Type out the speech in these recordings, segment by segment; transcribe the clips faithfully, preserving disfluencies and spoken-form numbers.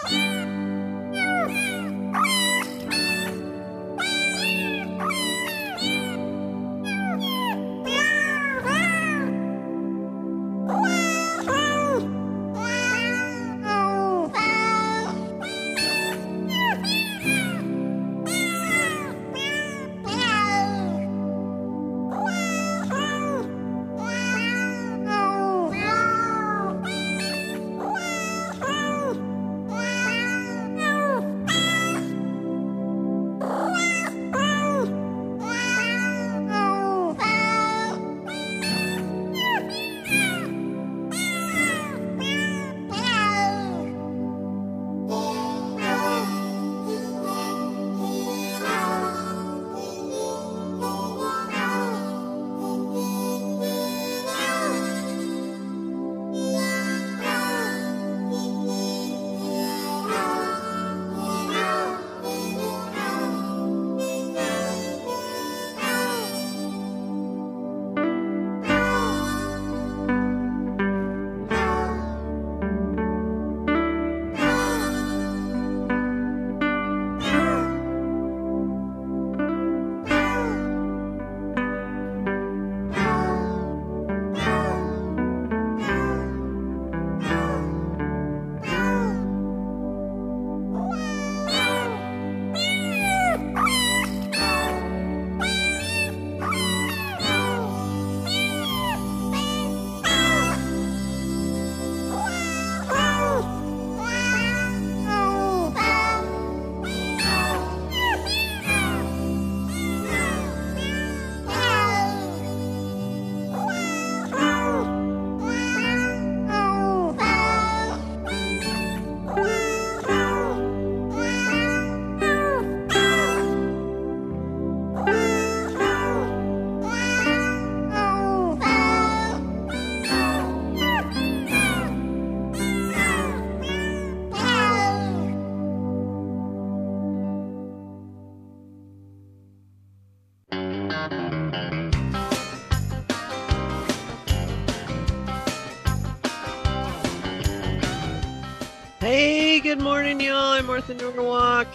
Hey, good morning, y'all. I'm Martha Norwalk,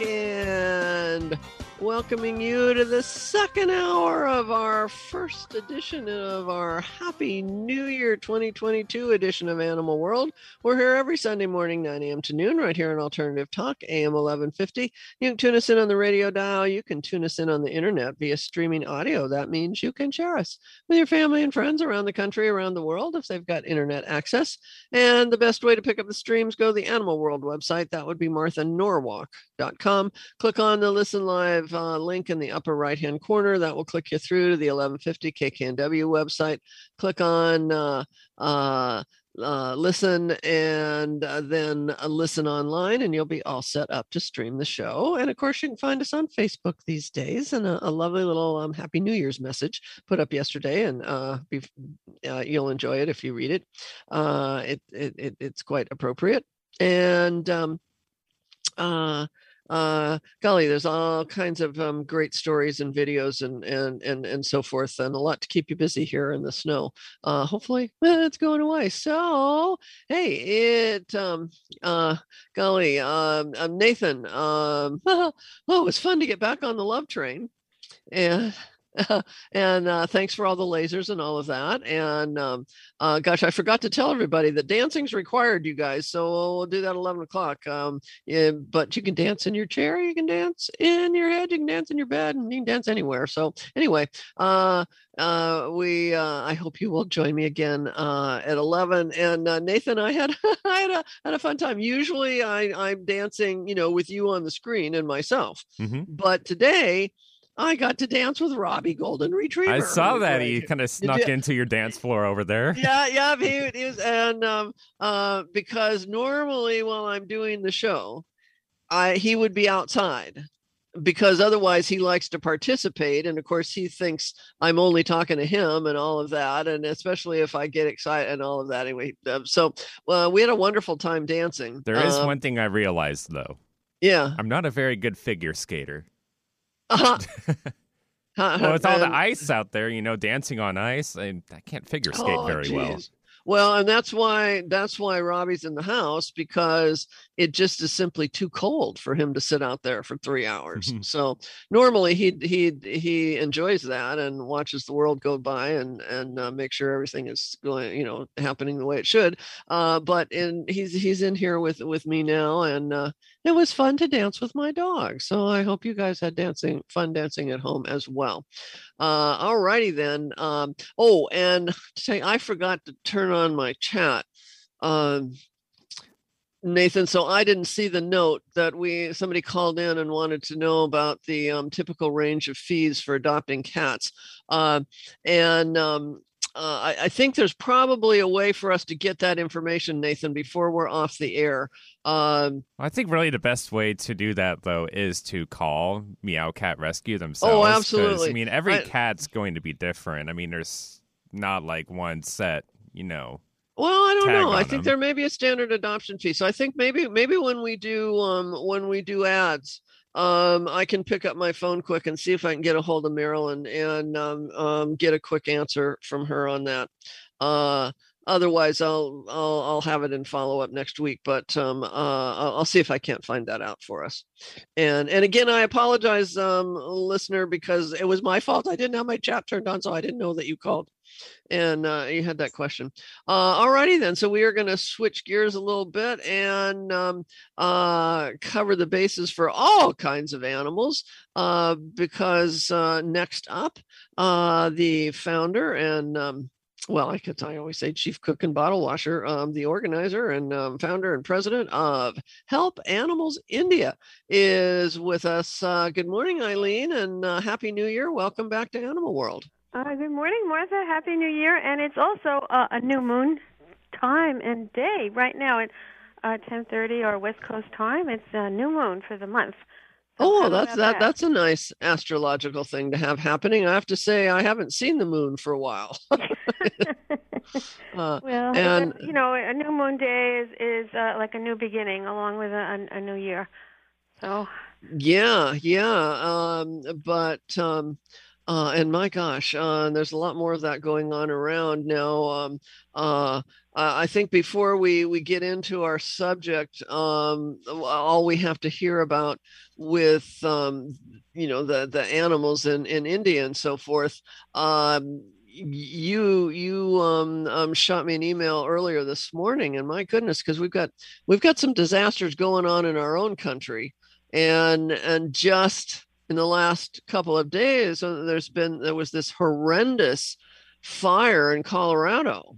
and welcoming you to the second hour of our first edition of our Happy New Year twenty twenty-two edition of Animal World. We're here every Sunday morning, nine a.m. to noon, right here on Alternative Talk, A M eleven fifty. You can tune us in on the radio dial. You can tune us in on the internet via streaming audio. That means you can share us with your family and friends around the country, around the world, if they've got internet access. And the best way to pick up the streams, go to the Animal World website. That would be martha norwalk dot com. Click on the Listen Live uh, link in the upper right-hand corner. That will click you through to the eleven fifty K K N W website. Click on uh, uh, uh, Listen and uh, then uh, Listen Online, and you'll be all set up to stream the show. And, of course, you can find us on Facebook these days, and a, a lovely little um, Happy New Year's message put up yesterday, and uh, be, uh, you'll enjoy it if you read it. Uh, it, it, it it's quite appropriate. And um, uh, uh, golly, there's all kinds of um, great stories and videos and, and, and, and so forth, and a lot to keep you busy here in the snow. Uh, hopefully eh, it's going away. So, hey, it, um, uh, golly, um, um, Nathan, um, oh, it was fun to get back on the love train. And Uh, and uh, thanks for all the lasers and all of that. And um, uh, gosh, I forgot to tell everybody that dancing's required, you guys. So we'll do that at eleven o'clock. Um, yeah, but you can dance in your chair, you can dance in your head, you can dance in your bed, and you can dance anywhere. So anyway, uh, uh, we uh, I hope you will join me again uh, at eleven. And uh, Nathan, I had I had a had a fun time. Usually, I I'm dancing, you know, with you on the screen and myself, mm-hmm. but today I got to dance with Robbie Golden Retriever. I saw that. He kind of snuck you, into your dance floor over there. Yeah, yeah. He, he was, and um, uh, because normally while I'm doing the show, I he would be outside because otherwise he likes to participate. And of course, he thinks I'm only talking to him and all of that. And especially if I get excited and all of that. Anyway, uh, so uh, we had a wonderful time dancing. There is um, one thing I realized, though. Yeah. I'm not a very good figure skater. Uh-huh. Well, with all the ice out there, you know, dancing on ice, I, I can't figure skate oh, very geez. well. Well, and that's why that's why Robbie's in the house, because it just is simply too cold for him to sit out there for three hours. So normally he he he enjoys that and watches the world go by and and uh, make sure everything is going, you know, happening the way it should. Uh, but in he's he's in here with with me now, and uh, it was fun to dance with my dog. So I hope you guys had dancing fun dancing at home as well. Uh, all righty then. Um, oh, and to say I forgot to turn on my chat, um, Nathan. So I didn't see the note that we somebody called in and wanted to know about the um, typical range of fees for adopting cats, uh, and um, uh, I, I think there's probably a way for us to get that information, Nathan, before we're off the air. Um, I think really the best way to do that, though, is to call Meow Cat Rescue themselves. Oh, absolutely. I mean, every I, cat's going to be different. I mean, there's not like one set, you know. Well, I don't know. I think them. there may be a standard adoption fee. So I think maybe maybe when we do um, when we do ads, um, I can pick up my phone quick and see if I can get a hold of Marilyn and um, um, get a quick answer from her on that. Uh, otherwise, I'll I'll I'll have it in follow up next week. But um, uh, I'll, I'll see if I can't find that out for us. And and again, I apologize, um, listener, because it was my fault. I didn't have my chat turned on, so I didn't know that you called. And uh, you had that question. Uh, all righty then. So we are going to switch gears a little bit and um, uh, cover the bases for all kinds of animals, uh, because uh, next up, uh, the founder and um, well, I could I always say chief cook and bottle washer, um, the organizer and um, founder and president of Help Animals India is with us. Uh, good morning, Eileen, and uh, Happy New Year. Welcome back to Animal World. Uh, good morning, Martha. Happy New Year. And it's also uh, a new moon time and day right now at uh, ten thirty our West Coast time. It's a new moon for the month. So oh, that's that, that. That's a nice astrological thing to have happening. I have to say, I haven't seen the moon for a while. uh, well, and you know, a new moon day is is uh, like a new beginning, along with a, a new year. So. Yeah, yeah. Um, but. Um, Uh, and my gosh, uh, there's a lot more of that going on around now. Um, uh, I think before we, we get into our subject, um, all we have to hear about with, um, you know, the, the animals in, in India and so forth. Um, you you um, um, shot me an email earlier this morning, and my goodness, because we've got we've got some disasters going on in our own country, and and just. In the last couple of days, there's been there was this horrendous fire in Colorado.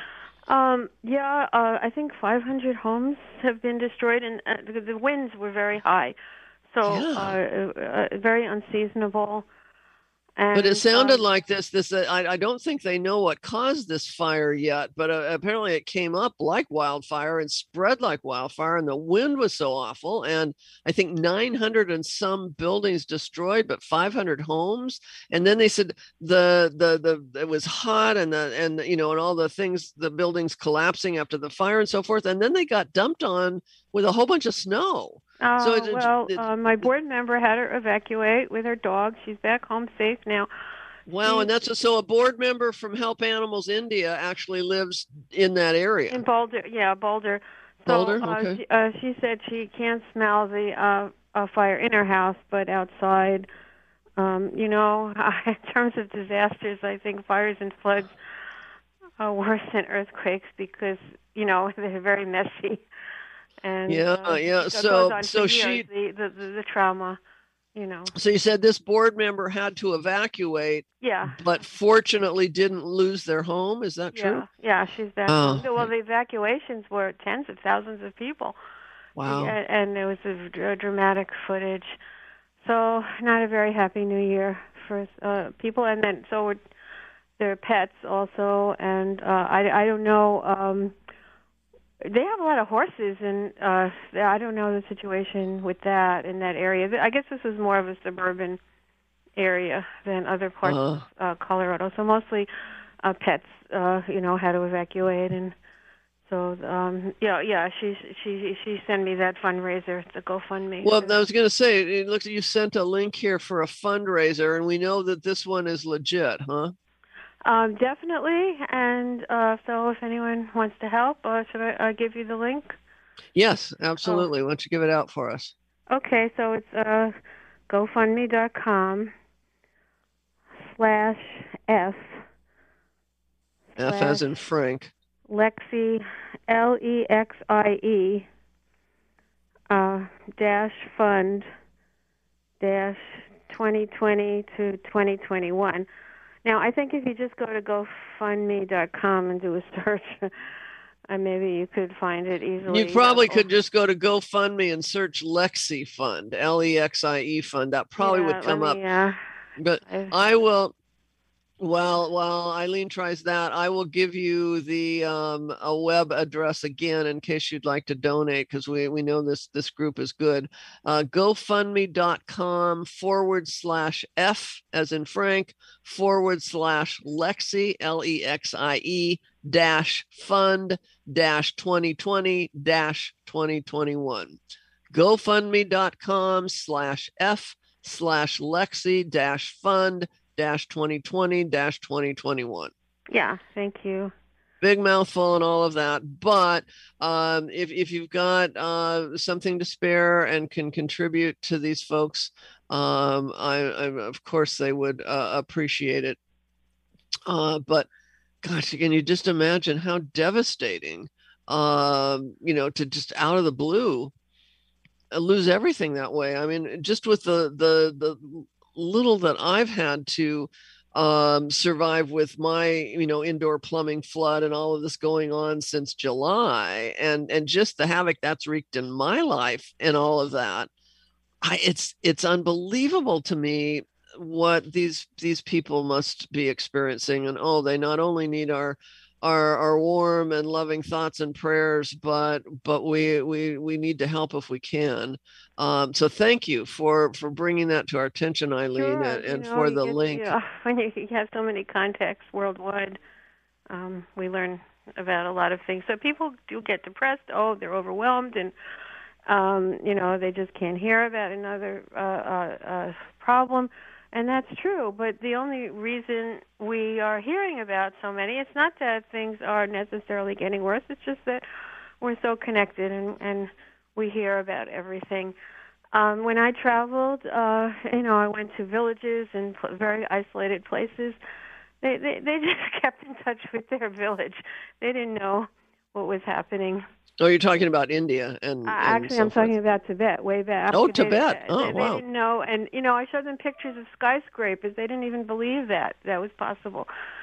Um, yeah, uh, I think five hundred homes have been destroyed, and uh, the, the winds were very high, so yeah. uh, uh, very unseasonable. And, but it sounded um, like this. This uh, I, I don't think they know what caused this fire yet. But uh, apparently, it came up like wildfire and spread like wildfire, and the wind was so awful. And I think nine hundred and some buildings destroyed, but five hundred homes. And then they said the the the it was hot, and the and you know and all the things, the buildings collapsing after the fire and so forth. And then they got dumped on with a whole bunch of snow. Oh, so it, well, it, uh, my board member had her evacuate with her dog. She's back home safe now. Wow, She's, and that's a, so a board member from Help Animals India actually lives in that area. In Boulder, yeah, Boulder. So, Boulder, okay. Uh, she, uh, she said she can't smell the uh, uh, fire in her house, but outside. Um, you know, in terms of disasters, I think fires and floods are worse than earthquakes because, you know, they're very messy. And yeah, uh, yeah. It so, goes on so for she, years, the, the, the the trauma, you know. So you said this board member had to evacuate. Yeah. But fortunately, didn't lose their home. Is that true? Yeah, yeah. She's back. Oh. Well, the evacuations were tens of thousands of people. Wow. And, and it was a, a dramatic footage. So not a very happy New Year for uh, people, and then so their pets also, and uh, I I don't know. Um, They have a lot of horses, and uh, I don't know the situation with that in that area. I guess this is more of a suburban area than other parts uh-huh. of uh, Colorado. So mostly uh, pets, uh, you know, had to evacuate, and so um, yeah, yeah. She she she sent me that fundraiser. It's a GoFundMe. Well, I was going to say, it looks like you sent a link here for a fundraiser, and we know that this one is legit, huh? Um, definitely. And uh, so, if anyone wants to help, uh, should I uh, give you the link? Yes, Oh, absolutely. Why don't you give it out for us? okay. So it's uh, GoFundMe.com slash F F slash as in Frank. Lexie, L E X I E, uh, dash fund dash twenty twenty to twenty twenty-one. Now, I think if you just go to GoFundMe dot com and do a search, uh, maybe you could find it easily. You probably uh, could just go to GoFundMe and search Lexie Fund, L E X I E Fund. That probably yeah, would come let up. me, uh, But I, I will. Well, while Eileen tries that, I will give you the um, a web address again in case you'd like to donate, because we, we know this this group is good. Uh, GoFundMe.com forward slash F as in Frank forward slash Lexie, L E X I E dash fund dash twenty twenty dash twenty twenty-one. GoFundMe.com slash F slash Lexie dash fund dash twenty twenty dash twenty twenty-one. yeah, thank you. Big mouthful and all of that. But um, if, if you've got uh, something to spare and can contribute to these folks, um, I, I, of course, they would uh, appreciate it. Uh, but gosh, can you just imagine how devastating, um, you know, to just out of the blue lose everything that way. I mean, just with the the the little that I've had to um, survive with my, you know, indoor plumbing flood and all of this going on since July, and and just the havoc that's wreaked in my life and all of that. I, it's it's unbelievable to me what these these people must be experiencing, and oh, they not only need our our our warm and loving thoughts and prayers, but but we we we need to help if we can. Um, so thank you for for bringing that to our attention, Eileen, Sure, and, you and know, for you the get, you link. know, when you have so many contacts worldwide, um, we learn about a lot of things. So people do get depressed. Oh, they're overwhelmed, and um, you know, they just can't hear about another uh, uh, uh, problem. And that's true, but the only reason we are hearing about so many, it's not that things are necessarily getting worse, it's just that we're so connected and, and we hear about everything. Um, when I traveled, uh, you know, I went to villages and pl- very isolated places. They, they they just kept in touch with their village. They didn't know what was happening. Oh, you're talking about India and Uh, and actually, so I'm talking forth. about Tibet, way back. Oh, They, Tibet. they, Oh, they wow. didn't know, and you know, I showed them pictures of skyscrapers. They didn't even believe that that was possible.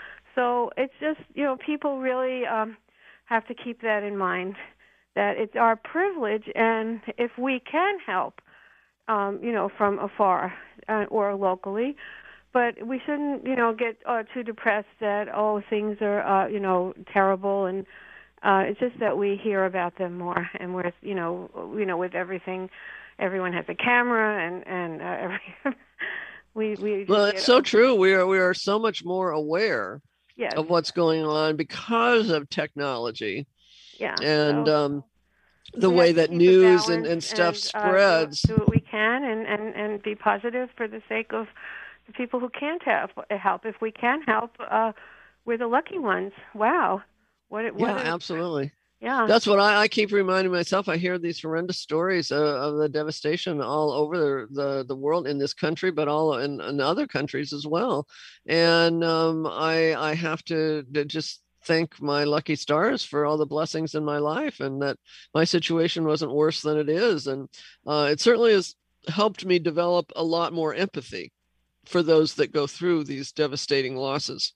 So it's just, you know, people really um, have to keep that in mind, that it's our privilege, and if we can help, um, you know, from afar uh, or locally, but we shouldn't, you know, get uh, too depressed that oh things are, uh, you know, terrible and. Uh, it's just that we hear about them more, and we're, you know, you know, with everything, everyone has a camera, and and uh, every, we we. Just Well, it's get, so true. We are we are so much more aware yes, of what's going on because of technology yeah. and So um, the we have way to that keep a news and, balance and stuff and uh, do spreads. do what we can, and and and be positive for the sake of the people who can't help. Help if we can help. Uh, we're the lucky ones. Wow, what what Yeah, a absolutely. yeah. That's what I, I keep reminding myself. I hear these horrendous stories uh, of the devastation all over the, the, the world in this country, but all in, in other countries as well. And um, I I have to, to just thank my lucky stars for all the blessings in my life, and that my situation wasn't worse than it is. And uh, it certainly has helped me develop a lot more empathy for those that go through these devastating losses,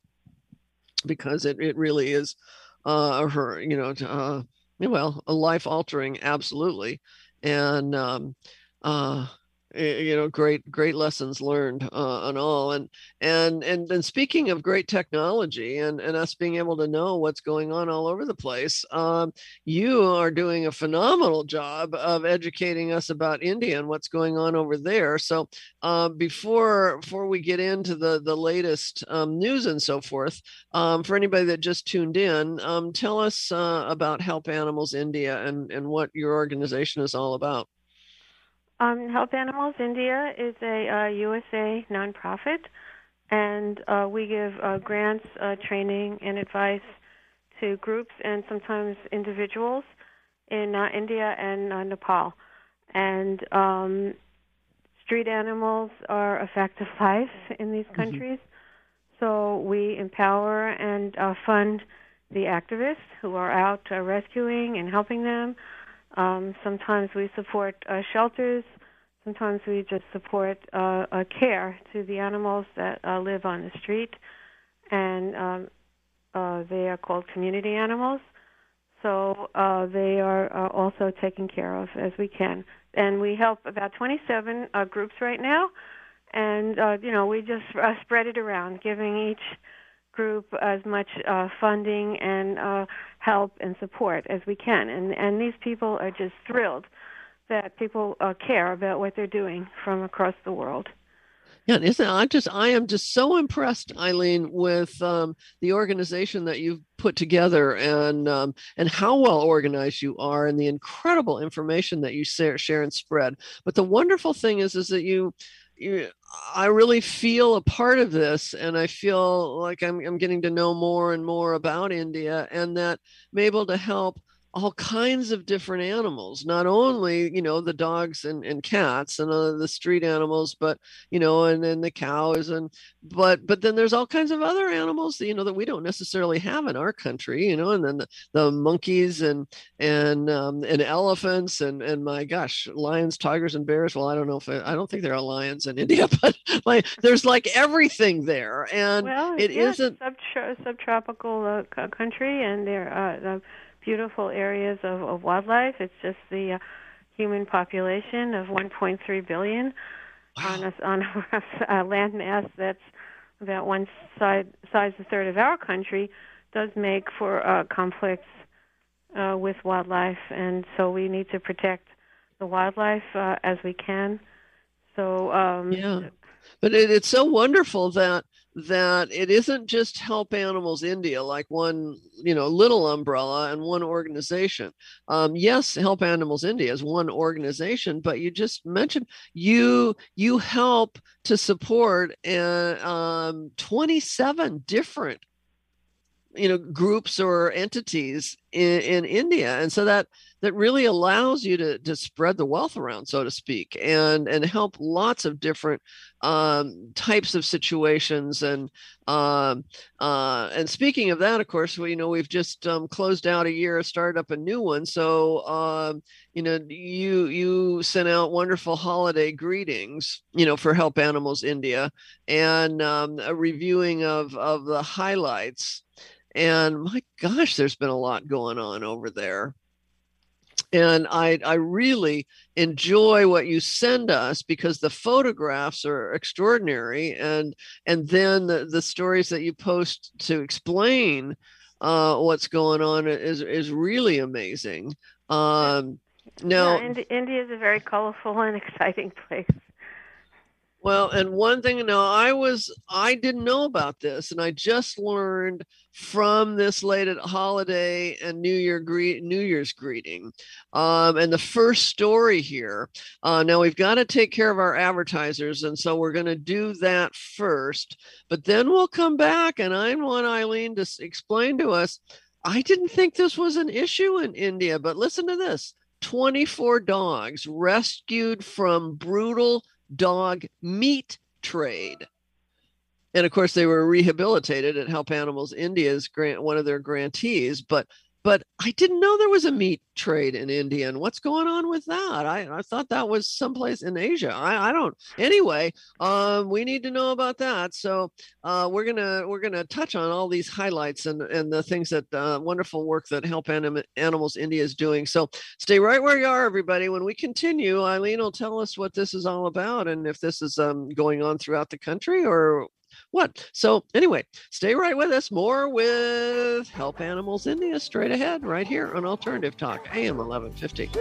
because it, it really is uh her you know uh well a life altering, absolutely. And um uh you know great great lessons learned uh on all. And and and then speaking of great technology and and us being able to know what's going on all over the place, um you are doing a phenomenal job of educating us about India and what's going on over there. So uh, before before we get into the the latest um, news and so forth, um, for anybody that just tuned in, um, tell us uh, about Help Animals India and, and what your organization is all about. Um, Help Animals India is a uh, U S A nonprofit, and uh, we give uh, grants, uh, training, and advice to groups and sometimes individuals in uh, India and uh, Nepal. And um, street animals are a fact of life in these countries. Mm-hmm. So we empower and uh, fund the activists who are out uh, rescuing and helping them. Um, sometimes we support uh, shelters. Sometimes we just support uh, uh, care to the animals that uh, live on the street. And um, uh, they are called community animals. So uh, they are uh, also taken care of as we can. And we help about twenty-seven uh, groups right now. And, uh, you know, we just uh, spread it around, giving each group as much uh, funding and uh, help and support as we can. And, and these people are just thrilled that people uh, care about what they're doing from across the world. Yeah, isn't I just I am just so impressed, Eileen, with um, the organization that you've put together and um, and how well organized you are, and the incredible information that you share, share and spread. But the wonderful thing is, is that you, you, I really feel a part of this, and I feel like I'm I'm getting to know more and more about India, and that I'm able to help all kinds of different animals, not only, you know, the dogs and, and cats and uh, the street animals, but, you know, and then the cows and, but, but then there's all kinds of other animals, you know, that we don't necessarily have in our country, you know, and then the, the monkeys and, and, um, and elephants and, and my gosh, lions, tigers, and bears. Well, I don't know if I, I don't think there are lions in India, but like, there's like everything there. And well, it yeah, isn't sub subtropical uh, country, and there are, uh, beautiful areas of, of wildlife. It's just the uh, human population of one point three billion wow. on a, on a, a land mass that's about one side, size a third of our country, does make for uh, conflicts uh, with wildlife, and so we need to protect the wildlife uh, as we can. So um, yeah, but it, it's so wonderful that that it isn't just Help Animals India, like one, you know, little umbrella and one organization. Um, yes, Help Animals India is one organization, but you just mentioned you you help to support uh, um, twenty-seven different, you know, groups or entities in, in India, and so that that really allows you to to spread the wealth around, so to speak, and and help lots of different um, types of situations. And um, uh, and speaking of that, of course, we you know we've just um, closed out a year, started up a new one. So um, you know you you sent out wonderful holiday greetings, you know, for Help Animals India, and um, a reviewing of of the highlights. And my gosh, there's been a lot going on over there. And I, I really enjoy what you send us, because the photographs are extraordinary. And, and then the, the stories that you post to explain uh, what's going on is, is really amazing. Um, now, yeah, and India is a very colorful and exciting place. Well, and one thing, now I was, I didn't know about this, and I just learned from this late holiday and New Year greet, New Year's greeting. Um, and the first story here, uh, now we've got to take care of our advertisers, and so we're going to do that first, but then we'll come back, and I want Eileen to explain to us, I didn't think this was an issue in India, but listen to this, twenty-four dogs rescued from brutal dog meat trade. And of course, they were rehabilitated at Help Animals India's grant, one of their grantees. But but I didn't know there was a meat trade in India. And what's going on with that? I, I thought that was someplace in Asia. I, I don't. Anyway, um, we need to know about that. So uh, we're gonna we're gonna touch on all these highlights and and the things that uh, wonderful work that Help Anim- Animals India is doing. So stay right where you are, everybody. When we continue, Eileen will tell us what this is all about, and if this is um, going on throughout the country or what. So anyway, stay right with us. More with Help Animals India straight ahead, right here on Alternative Talk, A M eleven fifty.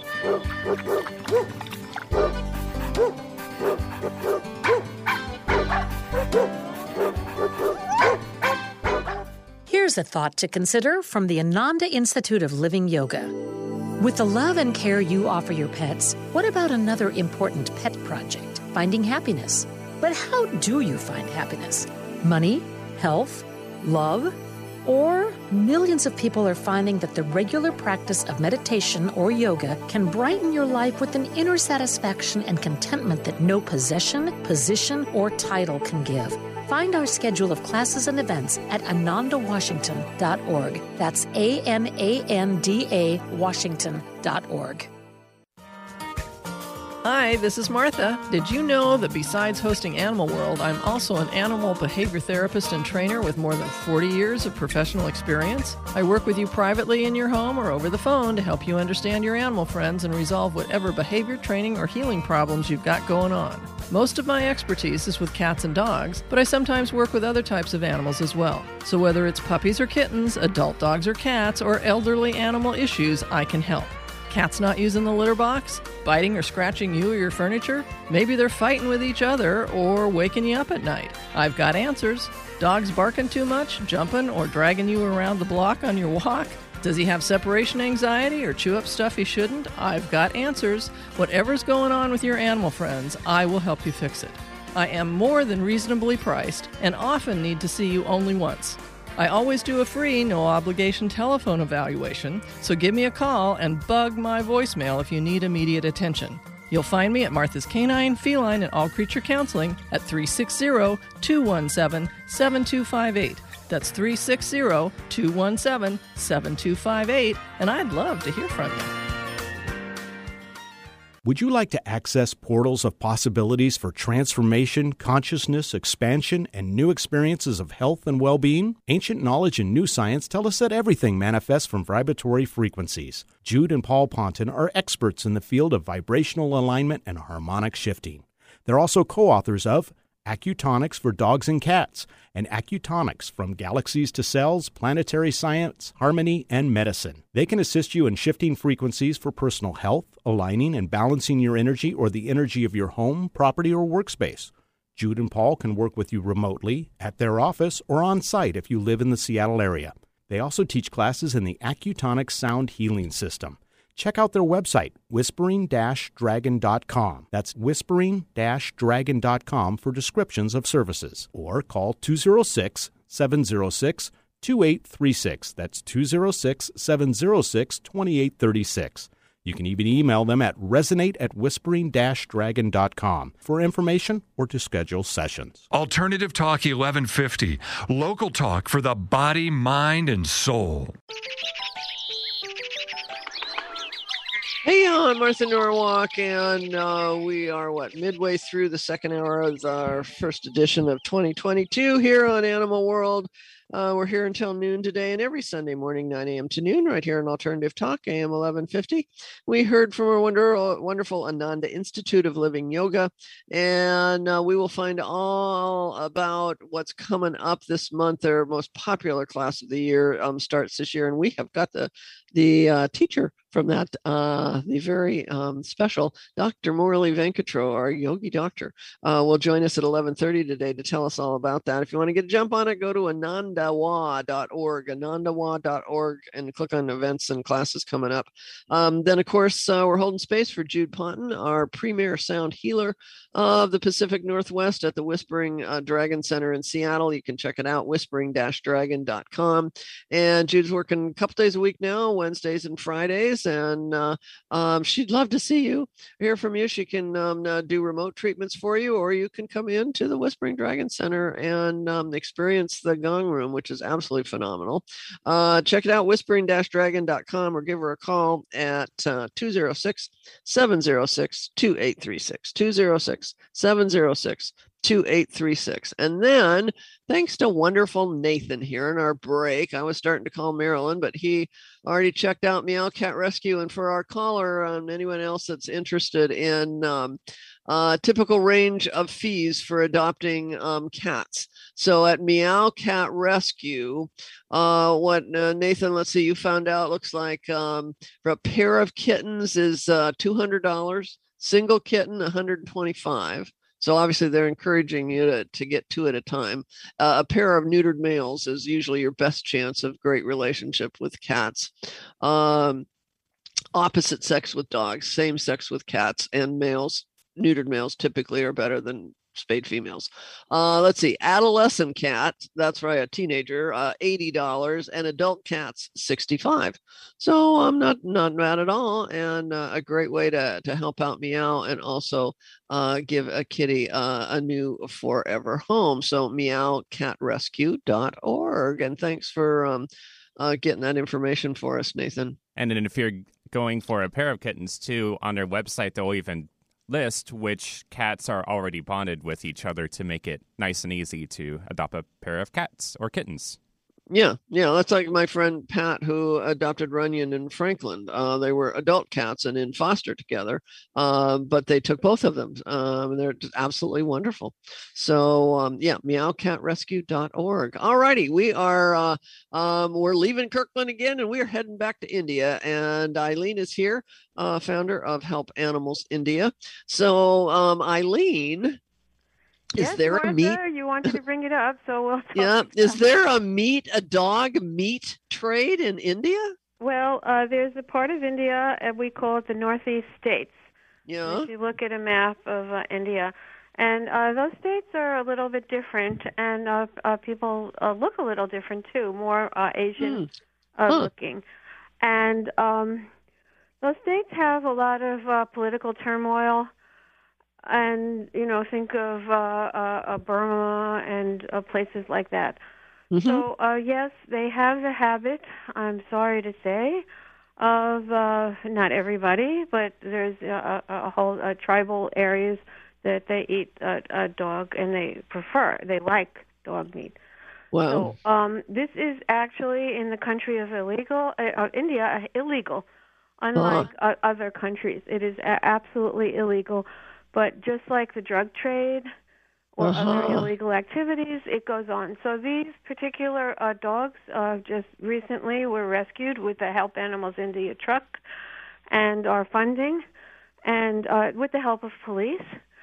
Here's a thought to consider from the Ananda Institute of Living Yoga. With the love and care you offer your pets, what about another important pet project, finding happiness? But how do you find happiness? Money? Health? Love? Or millions of people are finding that the regular practice of meditation or yoga can brighten your life with an inner satisfaction and contentment that no possession, position, or title can give. Find our schedule of classes and events at ananda washington dot org. That's A N A N D A Washington dot org. Hi, this is Martha. Did you know that besides hosting Animal World, I'm also an animal behavior therapist and trainer with more than forty years of professional experience? I work with you privately in your home or over the phone to help you understand your animal friends and resolve whatever behavior training or healing problems you've got going on. Most of my expertise is with cats and dogs, but I sometimes work with other types of animals as well. So whether it's puppies or kittens, adult dogs or cats, or elderly animal issues, I can help. Cats not using the litter box? Biting or scratching you or your furniture? Maybe they're fighting with each other or waking you up at night. I've got answers. Dogs barking too much, jumping, or dragging you around the block on your walk? Does he have separation anxiety or chew up stuff he shouldn't? I've got answers. Whatever's going on with your animal friends, I will help you fix it. I am more than reasonably priced and often need to see you only once. I always do a free, no-obligation telephone evaluation, so give me a call and bug my voicemail if you need immediate attention. You'll find me at Martha's Canine, Feline, and All Creature Counseling at three six zero, two one seven, seven two five eight. That's three six zero, two one seven, seven two five eight, and I'd love to hear from you. Would you like to access portals of possibilities for transformation, consciousness, expansion, and new experiences of health and well-being? Ancient knowledge and new science tell us that everything manifests from vibratory frequencies. Jude and Paul Ponton are experts in the field of vibrational alignment and harmonic shifting. They're also co-authors of Acutonics for Dogs and Cats, and Acutonics from Galaxies to Cells, Planetary Science, Harmony, and Medicine. They can assist you in shifting frequencies for personal health, aligning and balancing your energy or the energy of your home, property, or workspace. Jude and Paul can work with you remotely, at their office, or on site if you live in the Seattle area. They also teach classes in the Acutonics Sound Healing System. Check out their website, whispering dash dragon dot com. That's whispering dash dragon dot com for descriptions of services. Or call two oh six, seven oh six, two eight three six. That's two oh six, seven oh six, two eight three six. You can even email them at resonate at whispering dash dragon dot com for information or to schedule sessions. Alternative Talk eleven fifty, local talk for the body, mind, and soul. Hey, I'm Martha Norwalk, and uh, we are, what, midway through the second hour of our first edition of twenty twenty-two here on Animal World. Uh, we're here until noon today, and every Sunday morning, nine a.m. to noon, right here on Alternative Talk, A M eleven fifty. We heard from our wonder, wonderful Ananda Institute of Living Yoga, and uh, we will find all about what's coming up this month. Their most popular class of the year um, starts this year, and we have got the the uh, teacher from that, uh, the very um, special Doctor Murali Venkatro, our yogi doctor, uh, will join us at eleven thirty today to tell us all about that. If you want to get a jump on it, go to anandawa dot org, anandawa dot org, and click on events and classes coming up. Um, then, of course, uh, we're holding space for Jude Ponton, our premier sound healer of the Pacific Northwest at the Whispering uh, Dragon Center in Seattle. You can check it out, whispering dash dragon dot com. And Jude's working a couple days a week now, Wednesdays and Fridays, and uh, um, she'd love to see you, hear from you. She can um, uh, do remote treatments for you, or you can come in to the Whispering Dragon Center and um, experience the Gong Room, which is absolutely phenomenal. Uh, check it out, whispering dash dragon dot com, or give her a call at uh, two oh six, seven oh six, two eight three six, two oh six, seven oh six, two eight three six. And then, thanks to wonderful Nathan here in our break, I was starting to call Marilyn, but he already checked out Meow Cat Rescue. And for our caller and anyone else that's interested in um, uh, typical range of fees for adopting um, cats. So at Meow Cat Rescue, uh, what uh, Nathan, let's see, you found out looks like um, for a pair of kittens is uh, two hundred dollars, single kitten one hundred twenty-five dollars. So obviously they're encouraging you to, to get two at a time. Uh, a pair of neutered males is usually your best chance of great relationship with cats. Um, opposite sex with dogs, same sex with cats and males. Neutered males typically are better than spayed females. Uh, let's see, adolescent cat, that's right, a teenager, uh, eighty dollars, and adult cats, sixty-five dollars. So I'm not not mad at all, and uh, a great way to to help out Meow, and also uh, give a kitty uh, a new forever home. So meow cat rescue dot org, and thanks for um, uh, getting that information for us, Nathan. And then if you're going for a pair of kittens too, on their website they'll even list which cats are already bonded with each other to make it nice and easy to adopt a pair of cats or kittens. Yeah, yeah, that's like my friend Pat, who adopted Runyon and Franklin. Uh, they were adult cats and in foster together, uh, but they took both of them. Um, they're just absolutely wonderful. So, um, yeah, meow cat rescue dot org. All righty, we are uh, um, we're leaving Kirkland again, and we are heading back to India. And Eileen is here, uh, founder of Help Animals India. So, um, Eileen. Is yes, there Martha, a meat? You wanted to bring it up, so we'll talk Yeah. about Is it. there a meat, a dog meat trade in India? Well, uh, there's a part of India, and we call it the Northeast States. Yeah. If you look at a map of uh, India, and uh, those states are a little bit different, and uh, uh, people uh, look a little different too, more uh, Asian Hmm. uh, Huh. looking. And um, those states have a lot of uh, political turmoil. And, you know, think of uh, uh, uh, Burma and uh, places like that. Mm-hmm. So, uh, yes, they have the habit, I'm sorry to say, of uh, not everybody, but there's a, a whole uh, tribal areas that they eat uh, a dog, and they prefer, they like dog meat. Wow. So um, this is actually in the country of illegal, uh, India, uh, illegal, unlike uh, other countries. It is a- absolutely illegal. But just like the drug trade or Uh-huh. other illegal activities, it goes on. So these particular uh, dogs uh, just recently were rescued with the Help Animals India truck and our funding, and uh, with the help of police.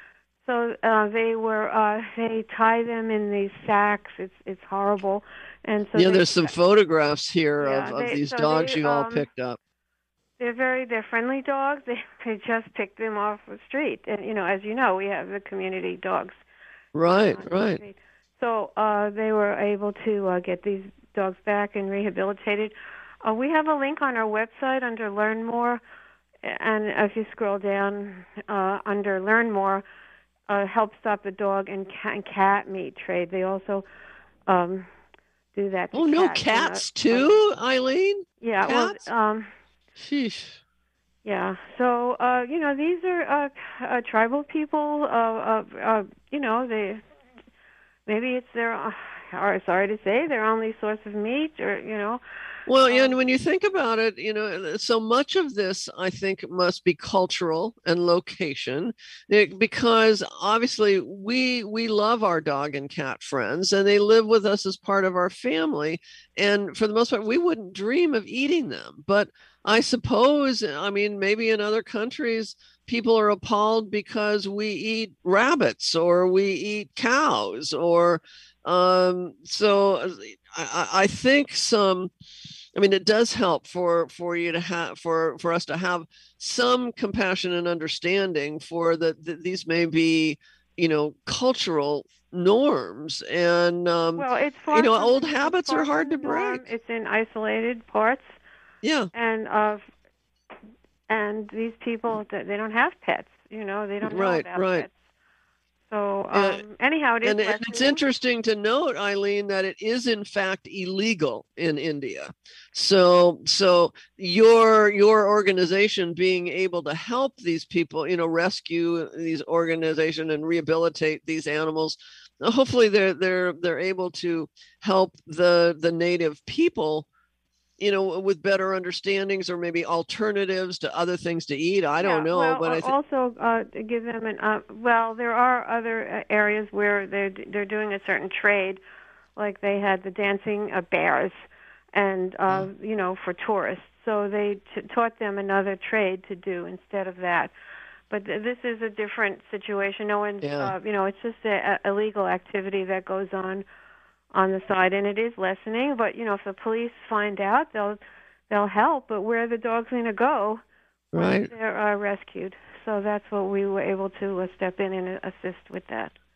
So uh, they were uh, they tie them in these sacks. It's it's horrible. And so yeah, they, there's some photographs here Yeah, of, of they- these so dogs they, you all um, picked up. They're very, they're friendly dogs. They, they just picked them off the street. And, you know, as you know, we have the community dogs. Right, on the right. street. So uh, they were able to uh, get these dogs back and rehabilitated. Uh, we have a link on our website under Learn More. And if you scroll down uh, under Learn More, uh, Help Stop the Dog and Cat, and cat Meat Trade. They also um, do that to Oh, no, cats. cats And, uh, too, Eileen? Yeah, Cats? well, um, Sheesh. yeah. So, uh, you know, these are uh, uh, tribal people. Uh, uh, uh, you know, they maybe it's their, uh, or sorry to say, their only source of meat, or you know. Well, yeah, Um, and when you think about it, you know, so much of this, I think, must be cultural and location, it- because obviously we we love our dog and cat friends, and they live with us as part of our family. And for the most part, we wouldn't dream of eating them. But I suppose, I mean, maybe in other countries, people are appalled because we eat rabbits or we eat cows, or um, so I, I think some. I mean, it does help for for you to have for for us to have some compassion and understanding for that. Th- these may be, you know, cultural norms, and um, well, it's far you know, from- old it's habits far are hard to from the norm. break. It's in isolated parts, Yeah, and uh, and these people, they don't have pets. You know, they don't know Right, about right. pets. So Uh, um, anyhow, it is and, and it's lessening. interesting to note, Eileen, that it is in fact illegal in India. So, so your your organization being able to help these people, you know, rescue these organization and rehabilitate these animals. Hopefully, they're they're they're able to help the the native people, you know, with better understandings or maybe alternatives to other things to eat. I don't Yeah, know, well, but uh, I think also uh, to give them an. Uh, well, there are other uh, areas where they're they're doing a certain trade, like they had the dancing uh, bears, and uh, Mm. you know, for tourists. So they t- taught them another trade to do instead of that. But th- this is a different situation. No one's, Yeah. uh, you know, it's just a, a illegal activity that goes on on the side, and it is lessening. But you know, if the police find out, they'll they'll help. But where are the dogs going to go once right. they're uh, rescued? So that's what we were able to uh, step in and assist with that.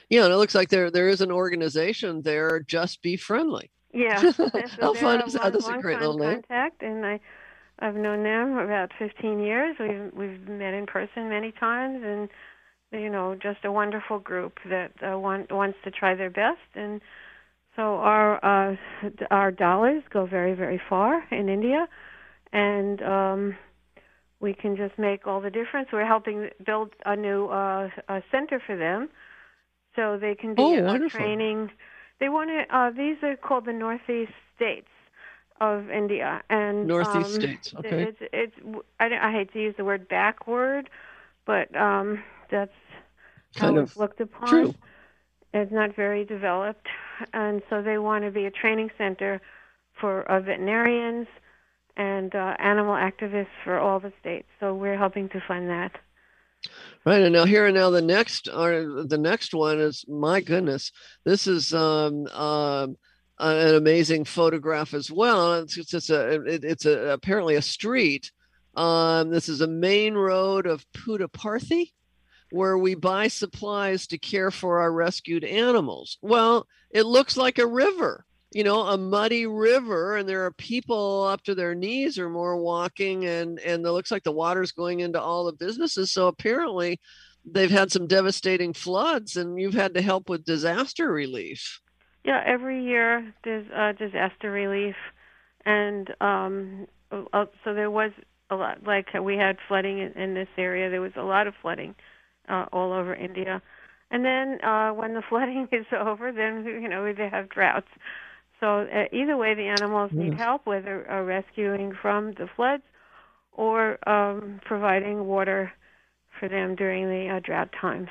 Yeah, and it looks like there there is an organization there, Just Be Friendly. Yeah, so How they're fun a is that? long, That's a long great time little name. contact, and I I've known them for about fifteen years. We've we've met in person many times, and you know, just a wonderful group that uh, want, wants to try their best. And so our uh, our dollars go very, very far in India, and um, we can just make all the difference. We're helping build a new uh, a center for them, so they can be Oh, uh, wonderful. training. They want to. Uh, these are called the Northeast states of India, and Northeast um, states. Okay. It's it's. I, I hate to use the word backward, but um, that's Kind how of it's looked upon. true. It's not very developed, and so they want to be a training center for uh, veterinarians and uh, animal activists for all the states. So we're helping to fund that. Right, and now here and now the next, or the next one is, my goodness, this is um, um, an amazing photograph as well. It's it's, it's a it, it's a apparently a street. Um, this is a main road of Puttaparthi, where we buy supplies to care for our rescued animals. Well, it looks like a river, you know, a muddy river, and there are people up to their knees or more walking, and, and it looks like the water's going into all the businesses. So apparently they've had some devastating floods, and you've had to help with disaster relief. Yeah, every year there's uh, disaster relief, and um, uh, so there was a lot, like we had flooding in, in this area. There was a lot of flooding Uh, all over India, and then uh, when the flooding is over, then you know they have droughts. So uh, either way, the animals Yes. need help, whether uh, rescuing from the floods or um, providing water for them during the uh, drought times.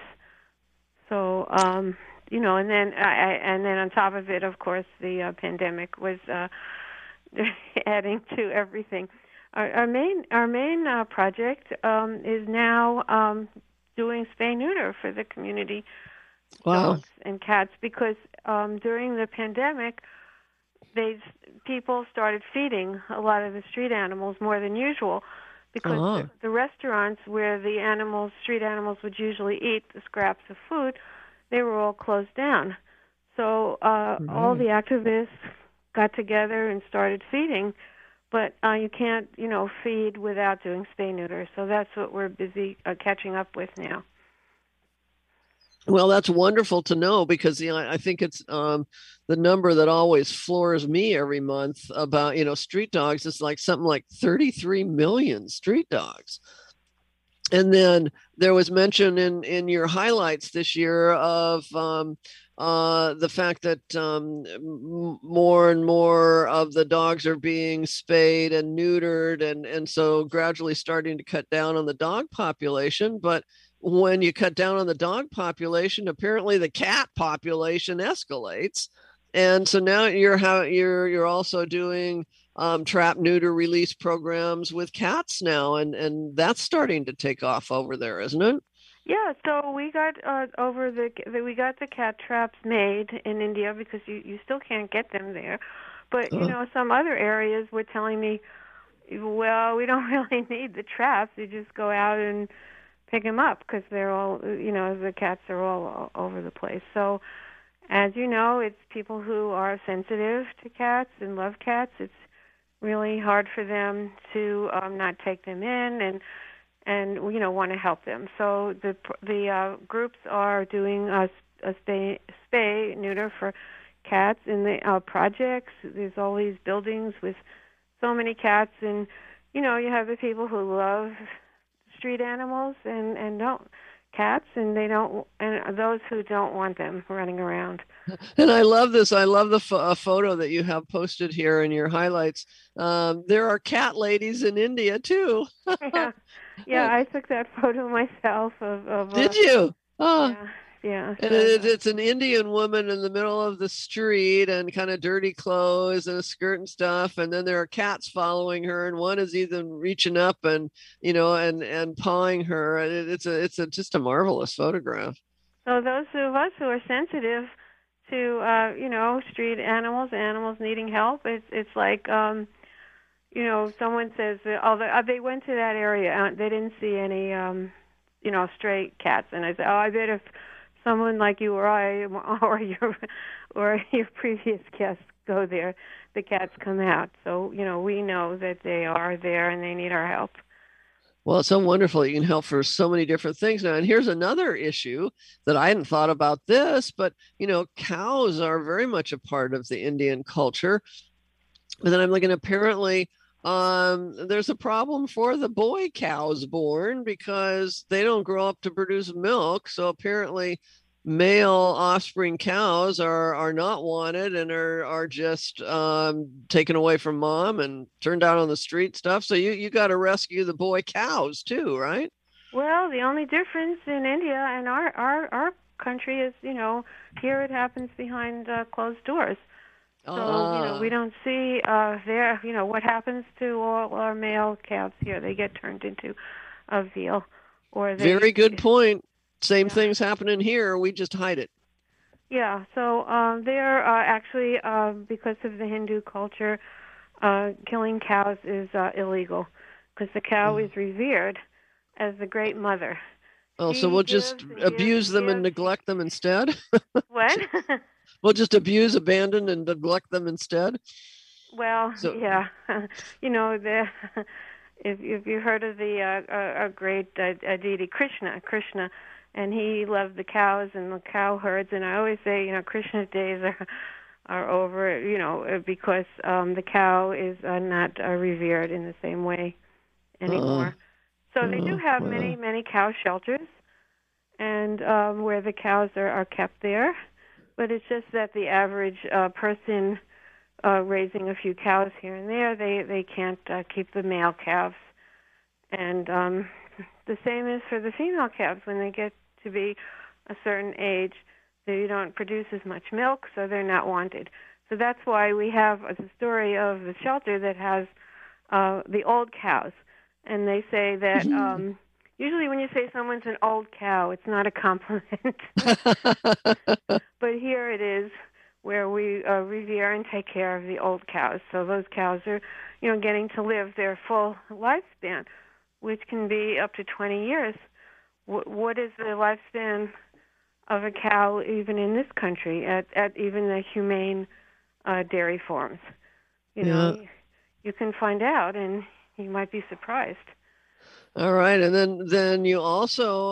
So um, you know, and then I, I, and then on top of it, of course, the uh, pandemic was uh, adding to everything. Our, our main our main uh, project um, is now. Um, doing spay-neuter for the community Wow. dogs and cats, because um, during the pandemic, they people started feeding a lot of the street animals more than usual, because Uh-huh. the, the restaurants where the animals, street animals, would usually eat the scraps of food, they were all closed down. So uh, Mm-hmm. all the activists got together and started feeding. But uh, you can't, you know, feed without doing spay-neuter. So that's what we're busy uh, catching up with now. Well, that's wonderful to know, because you know, I think it's um, the number that always floors me every month about, you know, street dogs is like something like thirty-three million street dogs. And then there was mention in, in your highlights this year of um, uh, the fact that um, m- more and more of the dogs are being spayed and neutered, and, and so gradually starting to cut down on the dog population. But when you cut down on the dog population, apparently the cat population escalates. And so now you're how you're you're also doing um, trap, neuter, release programs with cats now, and and that's starting to take off over there, isn't it? Yeah, so we got uh, over the, the we got the cat traps made in India, because you you still can't get them there. But you Uh-huh. know, some other areas were telling me, well, we don't really need the traps. You just go out and pick them up, because they're all, you know, the cats are all, all over the place. So, as you know, it's people who are sensitive to cats and love cats. It's really hard for them to um, not take them in and and you know want to help them. So the the uh, groups are doing a, a spay, spay neuter for cats in the uh, projects. There's all these buildings with so many cats, and you know you have the people who love street animals and and don't cats, and they don't, and those who don't want them running around. And I love this. I love the pho- uh, photo that you have posted here in your highlights. Um, there are cat ladies in India too. yeah, yeah. I took that photo myself. Of, of Did uh, you? Oh. Yeah, yeah. And so, it, it's an Indian woman in the middle of the street and kind of dirty clothes and a skirt and stuff. And then there are cats following her, and one is even reaching up and, you know, and, and pawing her. And it, it's a, it's a, just a marvelous photograph. So those of us who are sensitive to, uh, you know, street animals, animals needing help, it's, it's like, um, you know, someone says, oh, they, they went to that area. They didn't see any, um, you know, stray cats. And I said, oh, I bet if someone like you or I or your or your previous guests go there, the cats come out. So, you know, we know that they are there and they need our help. Well, it's so wonderful. You can help for so many different things now. And here's another issue that I hadn't thought about this, but, you know, cows are very much a part of the Indian culture. But then I'm looking, apparently, um, there's a problem for the boy cows born because they don't grow up to produce milk. So apparently male offspring cows are are not wanted and are are just um, taken away from mom and turned out on the street stuff. So you, you got to rescue the boy cows too, right? Well, the only difference in India and our, our, our country is, you know, here it happens behind uh, closed doors. So, uh, you know, we don't see uh, there, you know, what happens to all our male calves here. They get turned into a veal. Or they, Very good point. Same yeah. thing's happening here. We just hide it. Yeah, so um, they're uh, actually, uh, because of the Hindu culture, uh, killing cows is uh, illegal because the cow mm. is revered as the great mother. Oh, she so we'll just abuse them gives. and neglect them instead? What? We'll just abuse, abandon, and neglect them instead? Well, so, yeah. You know, the, if, if you've heard of the uh, uh, great uh, deity Krishna, Krishna, and he loved the cows and the cow herds, and I always say, you know, Krishna's days are are over, you know, because um, the cow is uh, not uh, revered in the same way anymore. Uh, so they do have uh, many, many cow shelters, and um, where the cows are, are kept there. But it's just that the average uh, person uh, raising a few cows here and there, they, they can't uh, keep the male calves. And um, the same is for the female calves. When they get to be a certain age, they don't produce as much milk, so they're not wanted. So that's why we have the story of the shelter that has uh, the old cows. And they say that um, usually when you say someone's an old cow, it's not a compliment. But here it is, where we uh, revere and take care of the old cows. So those cows are, you know, getting to live their full lifespan, which can be up to twenty years. W- what is the lifespan of a cow even in this country, at, at even the humane uh, dairy farms? You know, yeah. You can find out, and you might be surprised. All right, and then then you also,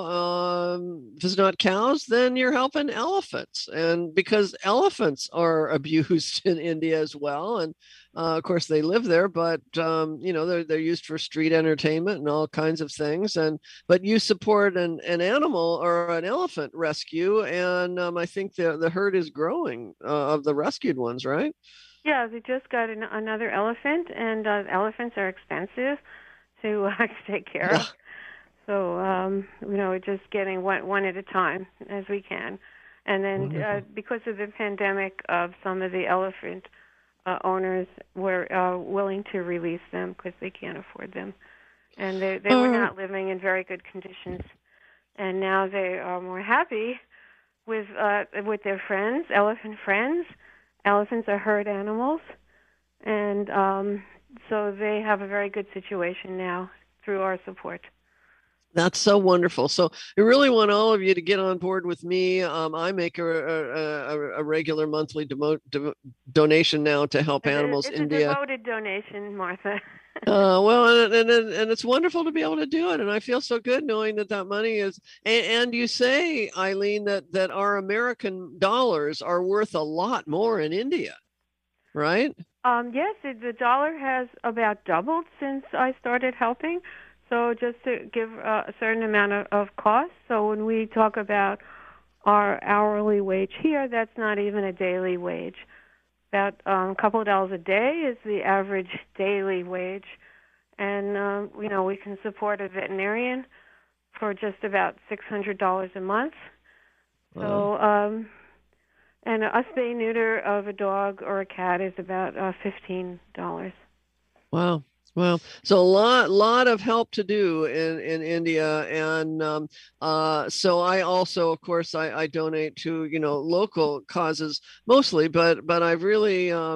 um, if it's not cows, then you're helping elephants, and because elephants are abused in India as well, and uh, of course they live there, but um, you know they're they're used for street entertainment and all kinds of things, and but you support an, an animal or an elephant rescue, and um, I think the the herd is growing uh, of the rescued ones, right? Yeah, they just got an, another elephant, and uh, elephants are expensive to uh, take care of. So, um, you know, we're just getting one, one at a time as we can. And then uh, because of the pandemic, uh, some of the elephant uh, owners were uh, willing to release them because they can't afford them. And they, they were not living in very good conditions. And now they are more happy with uh, with their friends, elephant friends. Elephants are herd animals. And um so they have a very good situation now through our support. That's so wonderful. So I really want all of you to get on board with me. Um, I make a, a, a regular monthly demo, do, donation now to help it's Animals a, it's India. It's a devoted donation, Martha. uh, well, and, and and it's wonderful to be able to do it. And I feel so good knowing that that money is, and, and you say, Eileen, that, that our American dollars are worth a lot more in India, right? Um, yes, it, the dollar has about doubled since I started helping. So just to give uh, a certain amount of, of cost. So when we talk about our hourly wage here, that's not even a daily wage. About um, a couple of dollars a day is the average daily wage. And, um, you know, we can support a veterinarian for just about six hundred dollars a month. Wow. So... Um, And a spay neuter of a dog or a cat is about uh, fifteen dollars. Wow. Well, so a lot, lot of help to do in, in India. And um, uh, so I also, of course, I, I donate to, you know, local causes mostly, but but I've really um,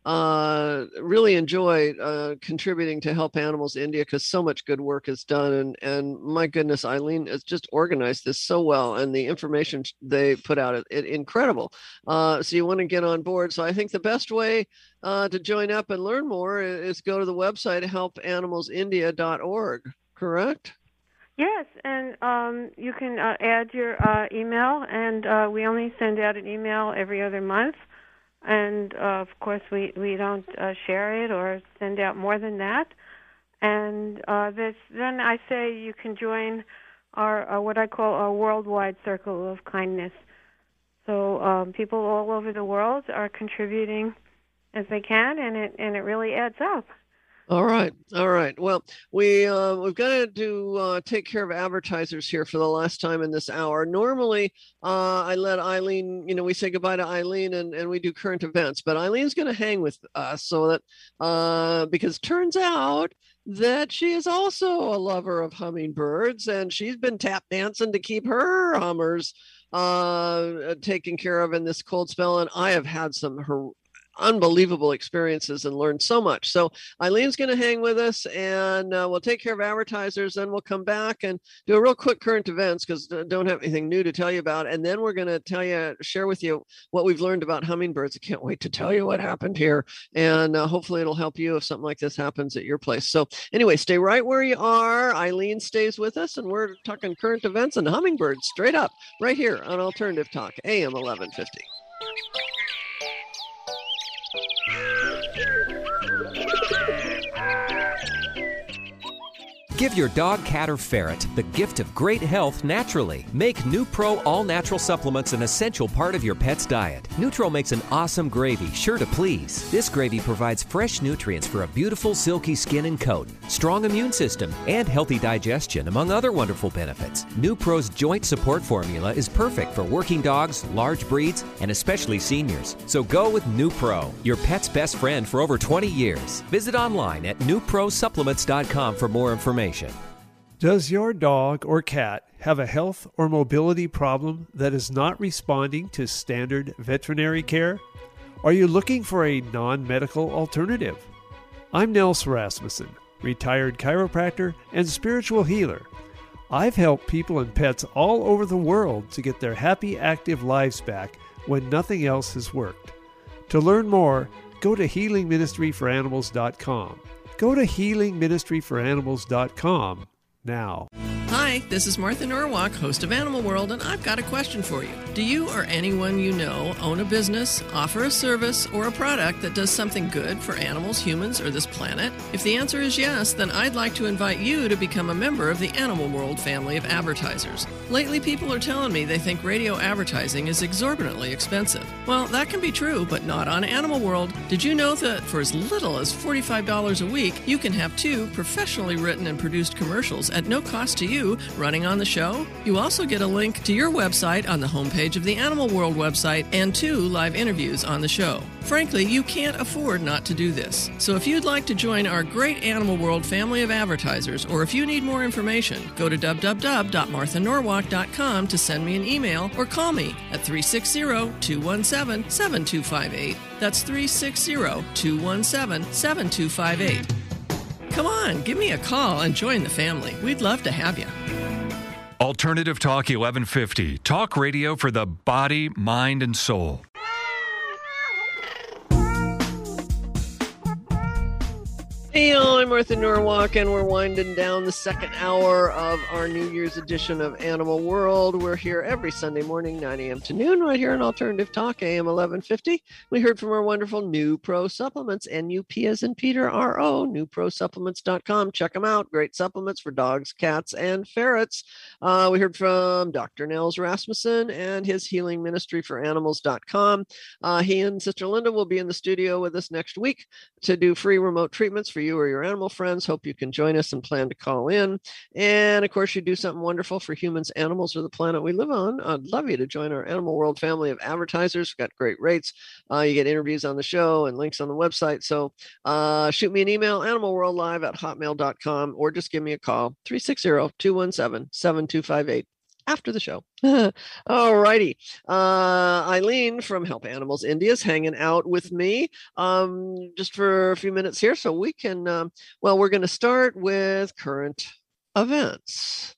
uh, really enjoy uh, contributing to Help Animals India because so much good work is done. And, and my goodness, Eileen has just organized this so well. And the information they put out is it, incredible. Uh, so you want to get on board. So I think the best way uh, to join up and learn more is go to the website help animals india dot org, correct? Yes, and um, you can uh, add your uh, email, and uh, we only send out an email every other month. And, uh, of course, we, we don't uh, share it or send out more than that. And uh, this, then I say you can join our uh, what I call our worldwide circle of kindness. So um, people all over the world are contributing as they can, and it and it really adds up. All right. All right. Well, we, uh, we've got to uh, take care of advertisers here for the last time in this hour. Normally, uh, I let Eileen, you know, we say goodbye to Eileen and, and we do current events, but Eileen's going to hang with us so that, uh, because turns out that she is also a lover of hummingbirds and she's been tap dancing to keep her hummers uh, taken care of in this cold spell. And I have had some her unbelievable experiences and learned so much. So Eileen's going to hang with us and uh, we'll take care of advertisers. Then we'll come back and do a real quick current events because I don't have anything new to tell you about. And then we're going to tell you, share with you what we've learned about hummingbirds. I can't wait to tell you what happened here. And uh, hopefully it'll help you if something like this happens at your place. So anyway, stay right where you are. Eileen stays with us and we're talking current events and hummingbirds straight up right here on Alternative Talk, A M eleven fifty. Give your dog, cat, or ferret the gift of great health naturally. Make NuPro all-natural supplements an essential part of your pet's diet. Nutro makes an awesome gravy, sure to please. This gravy provides fresh nutrients for a beautiful, silky skin and coat, strong immune system, and healthy digestion, among other wonderful benefits. NuPro's joint support formula is perfect for working dogs, large breeds, and especially seniors. So go with NuPro, your pet's best friend for over twenty years. Visit online at new pro supplements dot com for more information. Does your dog or cat have a health or mobility problem that is not responding to standard veterinary care? Are you looking for a non-medical alternative? I'm Nels Rasmussen, retired chiropractor and spiritual healer. I've helped people and pets all over the world to get their happy, active lives back when nothing else has worked. To learn more, go to healing ministry for animals dot com. Go to healing ministry for animals dot com now. Hi, this is Martha Norwalk, host of Animal World, and I've got a question for you. Do you or anyone you know own a business, offer a service, or a product that does something good for animals, humans, or this planet? If the answer is yes, then I'd like to invite you to become a member of the Animal World family of advertisers. Lately, people are telling me they think radio advertising is exorbitantly expensive. Well, that can be true, but not on Animal World. Did you know that for as little as forty-five dollars a week, you can have two professionally written and produced commercials at no cost to you running on the show? You also get a link to your website on the homepage of the Animal World website and two live interviews on the show. Frankly, you can't afford not to do this. So if you'd like to join our great Animal World family of advertisers, or if you need more information, go to w w w dot martha norwalk dot com to send me an email or call me at three six zero, two one seven, seven two five eight. That's three six zero, two one seven, seven two five eight. Come on, give me a call and join the family. We'd love to have you. Alternative Talk eleven fifty. Talk radio for the body, mind, and soul. Hey, I'm Martha Norwalk, and we're winding down the second hour of our New Year's edition of Animal World. We're here every Sunday morning, nine a.m. to noon, right here on Alternative Talk, A M eleven fifty. We heard from our wonderful NuPro Supplements, N U P as in Peter, R O, new pro supplements dot com. Check them out. Great supplements for dogs, cats, and ferrets. Uh, we heard from Doctor Nels Rasmussen and his healing ministry for animals dot com. Uh, he and Sister Linda will be in the studio with us next week to do free remote treatments for you or your animal friends. Hope you can join us and plan to call in. And of course, you do something wonderful for humans, animals, or the planet we live on. I'd love you to join our Animal World family of advertisers. We've got great rates. Uh, you get interviews on the show and links on the website. So uh, shoot me an email, animal world live at hotmail dot com, or just give me a call, three six zero, two one seven, seven two five eight. after the show. All righty. Uh, Eileen from Help Animals India is hanging out with me um, just for a few minutes here. So we can, um, well, we're going to start with current events.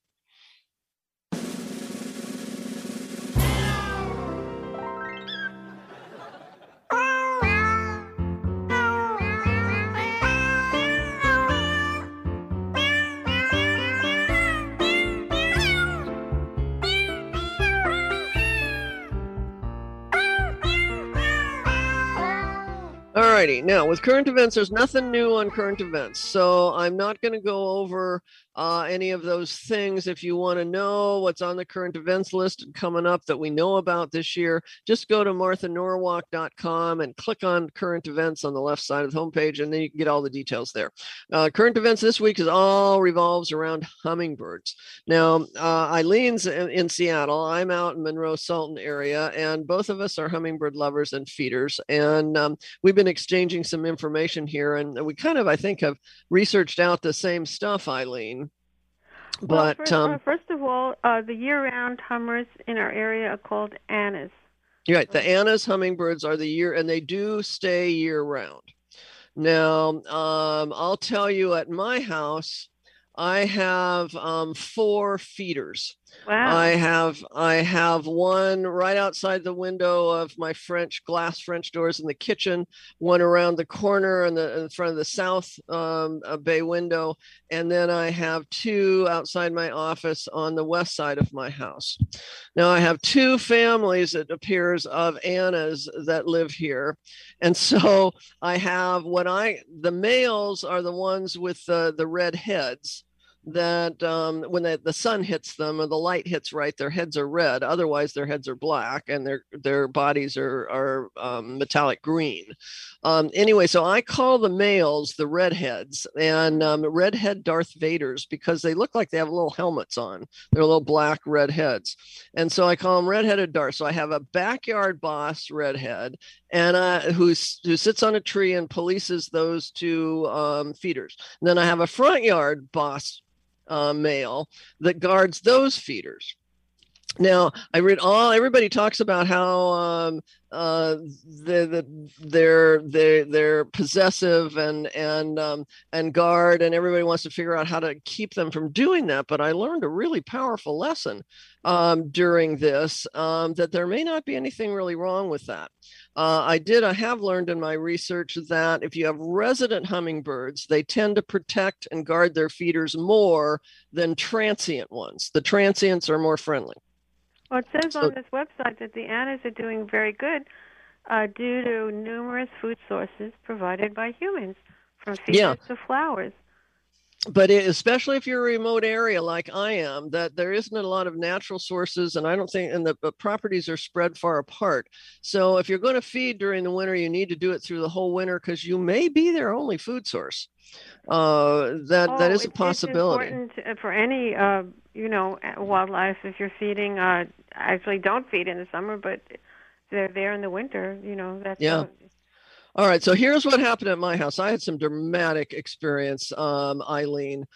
Alrighty, now with current events, there's nothing new on current events, so I'm not going to go over uh, any of those things. If you want to know what's on the current events list coming up that we know about this year, just go to martha norwalk dot com and click on current events on the left side of the homepage, and then you can get all the details there. Uh, current events this week is all revolves around hummingbirds. Now, uh, Eileen's in, in Seattle, I'm out in Monroe Sultan area, and both of us are hummingbird lovers and feeders, and um, we've been exchanging some information here, and we kind of, I think, have researched out the same stuff, Eileen. But well, first, um, uh, first of all, uh, the year-round hummers in our area are called Annas. You're right. The Annas hummingbirds are the year, and they do stay year-round. Now, um, I'll tell you, at my house, I have um, four feeders. Wow. I have I have one right outside the window of my French glass French doors in the kitchen, one around the corner in the in front of the south um, uh, bay window, and then I have two outside my office on the west side of my house. Now I have two families, it appears, of Annas that live here, and so I have what I the males are the ones with the the red heads. That um, when the, the sun hits them or the light hits right, their heads are red. Otherwise, their heads are black and their their bodies are are um, metallic green. Um, anyway, so I call the males the redheads and um, redhead Darth Vaders because they look like they have little helmets on. They're little black redheads, and so I call them redheaded Darth. So I have a backyard boss redhead and uh, who's who sits on a tree and polices those two um, feeders. And then I have a front yard boss Uh, male that guards those feeders. Now, I read all everybody talks about how um, uh, the, the, they're they're they're possessive and and um, and guard, and everybody wants to figure out how to keep them from doing that. But I learned a really powerful lesson um, during this um, that there may not be anything really wrong with that. Uh, I did. I have learned in my research that if you have resident hummingbirds, they tend to protect and guard their feeders more than transient ones. The transients are more friendly. Well, it says So- on this website that the Annas are doing very good uh, due to numerous food sources provided by humans, from feeders Yeah. to flowers. But it, especially if you're a remote area like I am, that there isn't a lot of natural sources, and I don't think, and the, the properties are spread far apart. So if you're going to feed during the winter, you need to do it through the whole winter because you may be their only food source. Uh, that oh, that is a it's, possibility. It's important for any, uh, you know, wildlife. If you're feeding, uh, actually don't feed in the summer, but they're there in the winter. You know, that's Yeah. how- All right, so here's what happened at my house. I had some dramatic experience, um, Eileen.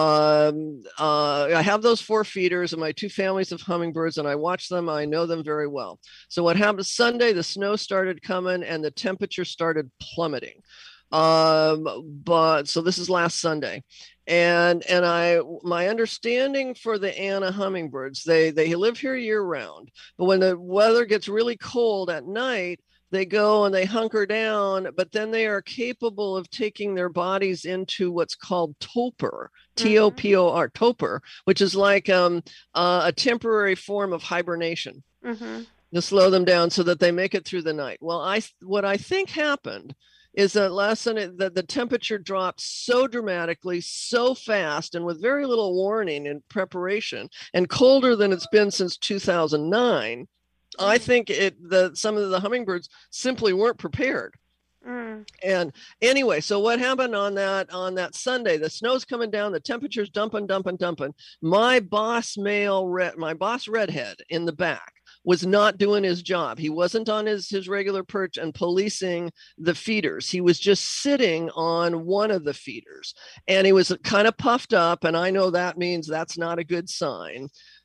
Um, uh, I have those four feeders and my two families of hummingbirds, and I watch them. I know them very well. So what happened Sunday, the snow started coming and the temperature started plummeting. Um, but so this is last Sunday. And and I my understanding for the Anna hummingbirds, they they live here year round. But when the weather gets really cold at night, they go and they hunker down, but then they are capable of taking their bodies into what's called torpor, T O P O R, torpor, which is like um, uh, a temporary form of hibernation Mm-hmm. to slow them down so that they make it through the night. Well, I what I think happened is that last Sunday that the temperature dropped so dramatically, so fast, and with very little warning and preparation, and colder than it's been since two thousand nine. I think it the some of the hummingbirds simply weren't prepared. Mm. And anyway, so what happened on that on that Sunday? The snow's coming down, the temperature's dumping, dumping, dumping. My boss male red, my boss redhead in the back was not doing his job. He wasn't on his his regular perch and policing the feeders. He was just sitting on one of the feeders, and he was kind of puffed up. And I know that means that's not a good sign.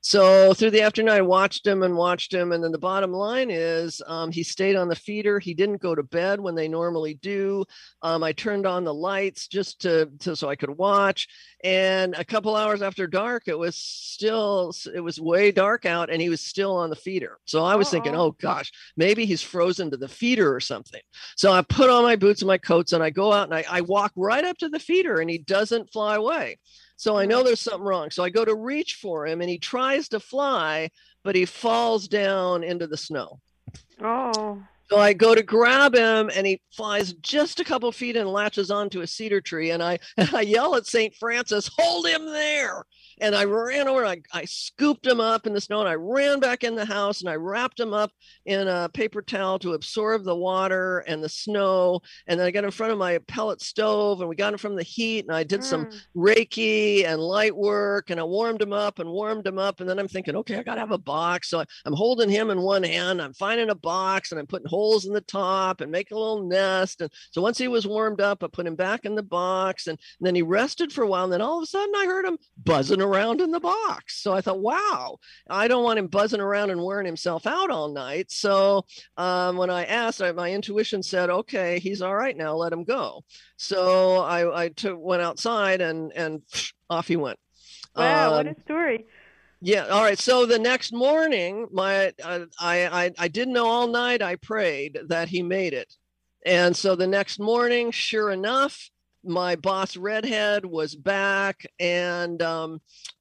So through the afternoon, I watched him and watched him. And then the bottom line is um, he stayed on the feeder. He didn't go to bed when they normally do. Um, I turned on the lights just to, to so I could watch. And a couple hours after dark, it was still, it was way dark out and he was still on the feeder. So I was Uh-oh. thinking, oh gosh, maybe he's frozen to the feeder or something. So I put on my boots and my coats and I go out and I, I walk right up to the feeder and he doesn't fly away. So I know there's something wrong. So I go to reach for him and he tries to fly, but he falls down into the snow. Oh. So I go to grab him and he flies just a couple feet and latches onto a cedar tree. And I, and I yell at Saint Francis, hold him there. And I ran over, I, I scooped him up in the snow and I ran back in the house and I wrapped him up in a paper towel to absorb the water and the snow. And then I got in front of my pellet stove and we got him from the heat and I did mm. some Reiki and light work and I warmed him up and warmed him up. And then I'm thinking, okay, I got to have a box. So I, I'm holding him in one hand. I'm finding a box and I'm putting holes in the top and making a little nest. And so once he was warmed up, I put him back in the box and, and then he rested for a while. And then all of a sudden I heard him buzzing around in the box. So I thought, wow, I don't want him buzzing around and wearing himself out all night. So um, when I asked, I, my intuition said, okay, he's all right now, let him go. So I, I took, went outside and, and off he went. Wow, um, what a story. Yeah. All right. So the next morning, my uh, I, I I didn't know all night. I prayed that he made it. And so the next morning, sure enough, my boss Redhead was back and um,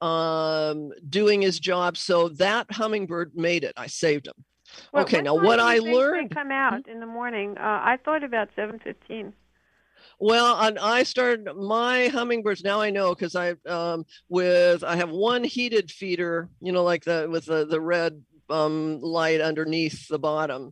um, doing his job. So that hummingbird made it. I saved him. Well, okay. what Now what I learned. They come out in the morning. Uh, I thought about seven fifteen. Well, and I started my hummingbirds. Now I know because I um, with I have one heated feeder, you know, like the with the the red um, light underneath the bottom.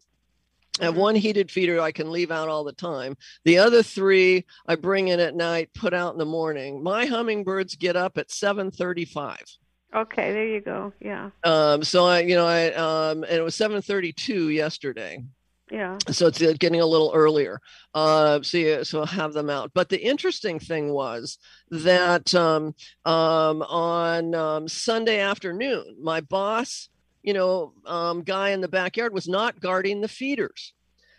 I have one heated feeder I can leave out all the time. The other three I bring in at night, put out in the morning. My hummingbirds get up at seven thirty-five. Okay, there you go. Yeah. Um. So I, you know, I um, and it was seven thirty-two yesterday. Yeah. So it's getting a little earlier. Uh, so, yeah, so I'll have them out. But the interesting thing was that um, um, on um, Sunday afternoon, my boss, you know, um, guy in the backyard was not guarding the feeders.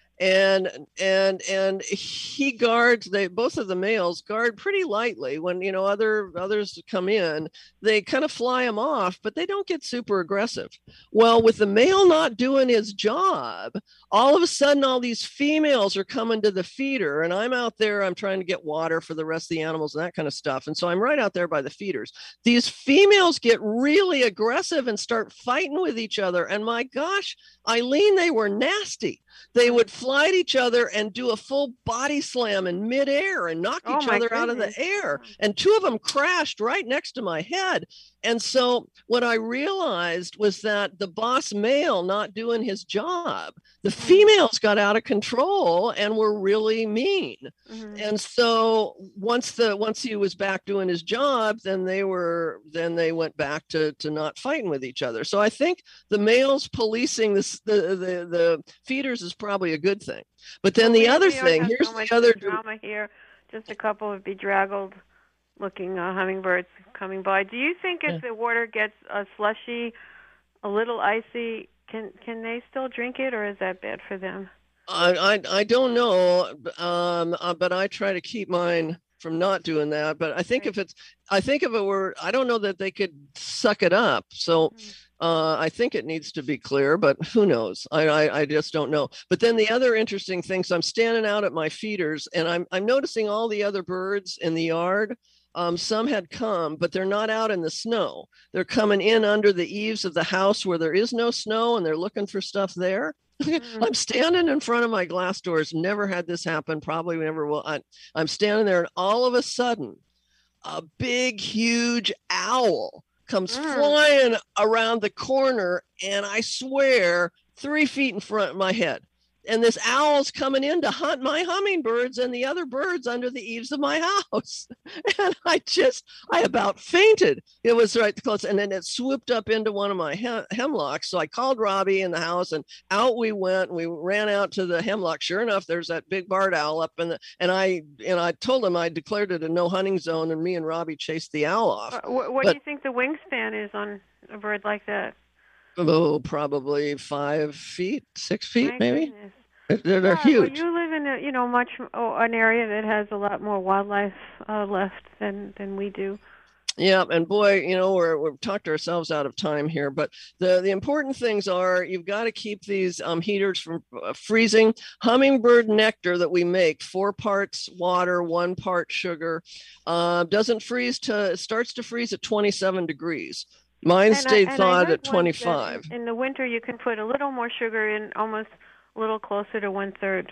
And and and he guards, they both of the males guard pretty lightly. When, you know, other others come in, they kind of fly them off, but they don't get super aggressive. Well, with the male not doing his job, all of a sudden all these females are coming to the feeder and I'm out there, I'm trying to get water for the rest of the animals and that kind of stuff. And so I'm right out there by the feeders. These females get really aggressive and start fighting with each other. And my gosh, Eileen, they were nasty. They would fly at each other and do a full body slam in midair and knock Oh, each my other out of the goodness. air. And two of them crashed right next to my head. And so what I realized was that the boss male not doing his job, the females got out of control and were really mean. Mhm. And so once the once he was back doing his job, then they were then they went back to to not fighting with each other. So I think the males policing this the the, the feeders is probably a good thing. But then Well, the we- other we thing, have here's so much the other drama here. Just a couple of bedraggled looking uh, hummingbirds coming by. Do you think if Yeah. the water gets uh, slushy, a little icy, can can they still drink it, or is that bad for them? I, I I don't know, um, uh, but I try to keep mine from not doing that. But I think if it's, I think if it were, I don't know that they could suck it up. So uh, I think it needs to be clear, but who knows? I, I I just don't know. But then the other interesting thing, so I'm standing out at my feeders, and I'm I'm noticing all the other birds in the yard. Um, some had come, but they're not out in the snow. They're coming in under the eaves of the house where there is no snow, and they're looking for stuff there. I'm standing in front of my glass doors. Never had this happen. Probably never will. I, I'm standing there, and all of a sudden, a big, huge owl comes Mm. flying around the corner, and I swear, three feet in front of my head. and this owl's coming in to hunt my hummingbirds and the other birds under the eaves of my house. And I just, I about fainted. It was right close. And then it swooped up into one of my hem- hemlocks. So I called Robbie in the house, and out we went. And we ran out to the hemlock. Sure enough, there's that big barred owl up in the, and I, and I told him I declared it a no hunting zone, and me and Robbie chased the owl off. What, what but, do you think the wingspan is on a bird like that? Oh, probably five feet, six feet, My maybe. goodness. They're, they're Yeah, huge. Well, you live in a, you know, much oh, an area that has a lot more wildlife uh, left than than we do. Yeah, and boy, you know, we're we've talked ourselves out of time here, but the the important things are you've got to keep these um, heaters from uh, freezing. Hummingbird nectar that we make, four parts water, one part sugar, uh, doesn't freeze to starts to freeze at twenty-seven degrees. Mine And stayed I, and thawed I heard at twenty-five. In, in the winter, you can put a little more sugar in, almost a little closer to one third.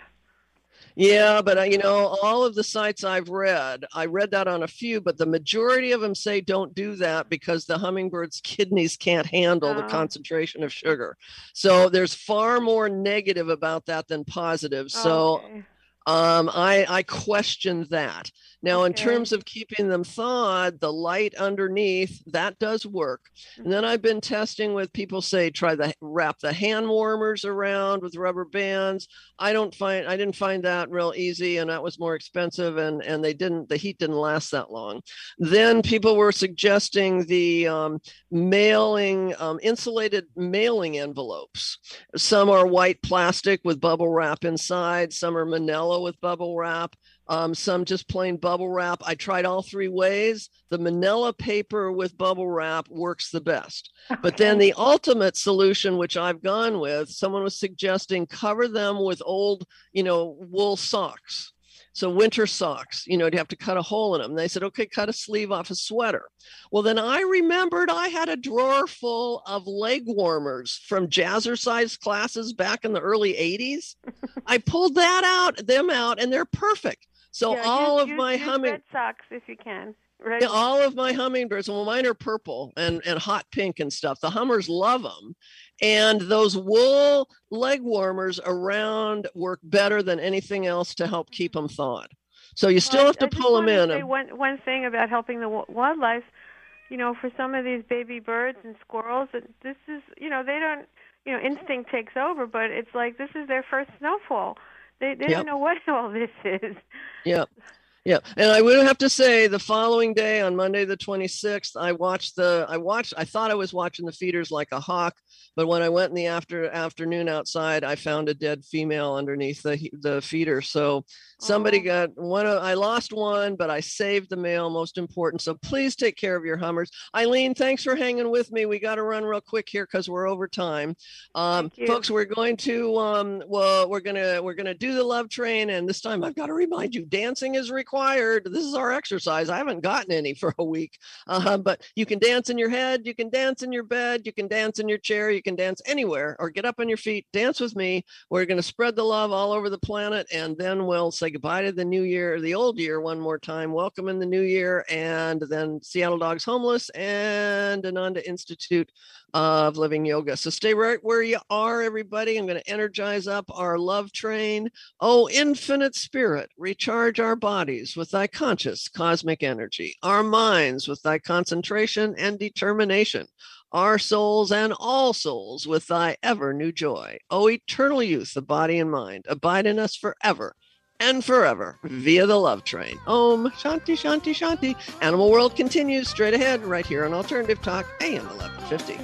Yeah, but uh, you know, all of the sites I've read, I read that on a few, but the majority of them say don't do that because the hummingbird's kidneys can't handle Oh. the concentration of sugar. So there's far more negative about that than positive. So Okay. um, I, I question that. Now, in Okay. terms of keeping them thawed, the light underneath, that does work. And then I've been testing with people say, try the wrap the hand warmers around with rubber bands. I don't find, I didn't find that real easy, and that was more expensive, and, and they didn't, the heat didn't last that long. Then people were suggesting the um, mailing, um, insulated mailing envelopes. Some are white plastic with bubble wrap inside. Some are manila with bubble wrap. Um, some just plain bubble wrap. I tried all three ways. The manila paper with bubble wrap works the best. But then the ultimate solution, which I've gone with, someone was suggesting cover them with old, you know, wool socks. So winter socks, you know, you have to cut a hole in them. They said, okay, cut a sleeve off a sweater. Well, then I remembered I had a drawer full of leg warmers from jazzercise classes back in the early eighties. I pulled that out, them out, and they're perfect. So Yeah, all use, of use, my use humming, red socks if you can. Red. yeah, all of my hummingbirds, well, mine are purple and, and hot pink and stuff. The hummers love them. And those wool leg warmers around work better than anything else to help keep them thawed. So you still Well, have to I just pull them wanted in. to say and- one one thing about helping the wa- wildlife. You know, for some of these baby birds and squirrels, it- this is, you know, they don't, you know, instinct takes over, but it's like this is their first snowfall. They they Yep. don't know what all this is. Yeah. Yeah. And I would have to say the following day on Monday, the twenty-sixth, I watched the, I watched, I thought I was watching the feeders like a hawk, but when I went in the after afternoon outside, I found a dead female underneath the, the feeder. So somebody Oh. got one, of, I lost one, but I saved the male, most important. So please take care of your hummers. Eileen, thanks for hanging with me. We got to run real quick here because we're over time. Um, Thank you. folks, we're going to, um, well, we're going to, we're going to do the love train. And this time I've got to remind you, dancing is required. This is our exercise. I haven't gotten any for a week, uh, but you can dance in your head. You can dance in your bed. You can dance in your chair. You can dance anywhere, or get up on your feet, dance with me. We're going to spread the love all over the planet. And then we'll say goodbye to the new year, the old year one more time. Welcome in the new year. And then Seattle Dogs Homeless and Ananda Institute of Living Yoga. So stay right where you are, everybody. I'm going to energize up our love train. Oh, infinite spirit, recharge our bodies with thy conscious cosmic energy, our minds with thy concentration and determination, our souls and all souls with thy ever new joy. O eternal youth of body and mind, abide in us forever and forever via the love train. Om Shanti Shanti Shanti. Animal World continues straight ahead right here on Alternative Talk A M eleven fifty.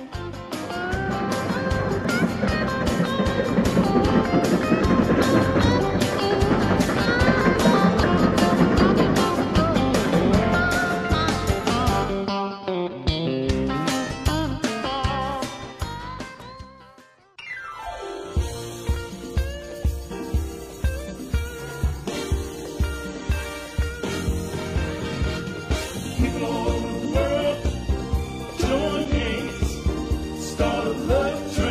People all over the world, join hands, start a love train.